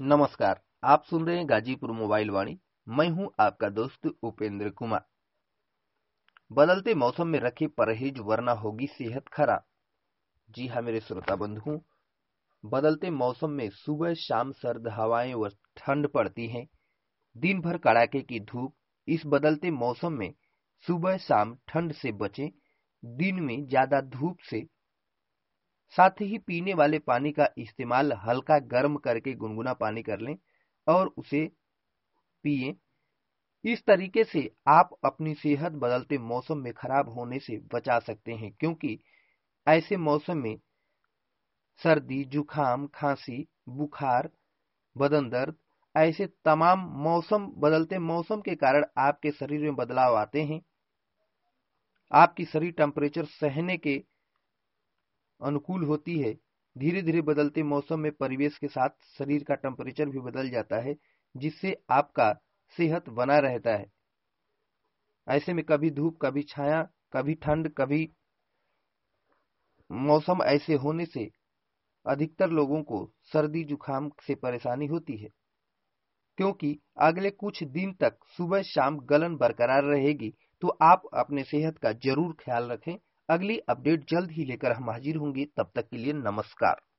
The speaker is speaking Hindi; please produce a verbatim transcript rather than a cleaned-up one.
नमस्कार। आप सुन रहे हैं गाजीपुर मोबाइल वाणी। मैं हूं आपका दोस्त उपेंद्र कुमार। बदलते मौसम में रखे परहेज वरना होगी सेहत खराब। जी हाँ मेरे श्रोता बंधुओं, बदलते मौसम में सुबह शाम सर्द हवाएं व ठंड पड़ती है। दिन भर कड़ाके की धूप। इस बदलते मौसम में सुबह शाम ठंड से बचें। दिन में ज्यादा धूप से साथ ही पीने वाले पानी का इस्तेमाल हल्का गर्म करके गुनगुना पानी कर लें और उसे पिएं। इस तरीके से आप अपनी सेहत बदलते मौसम में खराब होने से बचा सकते हैं, क्योंकि ऐसे मौसम में सर्दी, जुखाम, खांसी, बुखार, बदन दर्द, ऐसे तमाम मौसम बदलते मौसम के कारण आपके शरीर में बदलाव आते हैं। आपकी शरीर टेम्परेचर सहने के अनुकूल होती है। धीरे धीरे बदलते मौसम में परिवेश के साथ शरीर का टेम्परेचर भी बदल जाता है, जिससे आपका सेहत बना रहता है। ऐसे में कभी धूप, कभी छाया, कभी ठंड, कभी मौसम ऐसे होने से अधिकतर लोगों को सर्दी जुखाम से परेशानी होती है, क्योंकि अगले कुछ दिन तक सुबह शाम गलन बरकरार रहेगी। तो आप अपने सेहत का जरूर ख्याल रखें। अगली अपडेट जल्द ही लेकर हम हाजिर होंगे। तब तक के लिए नमस्कार।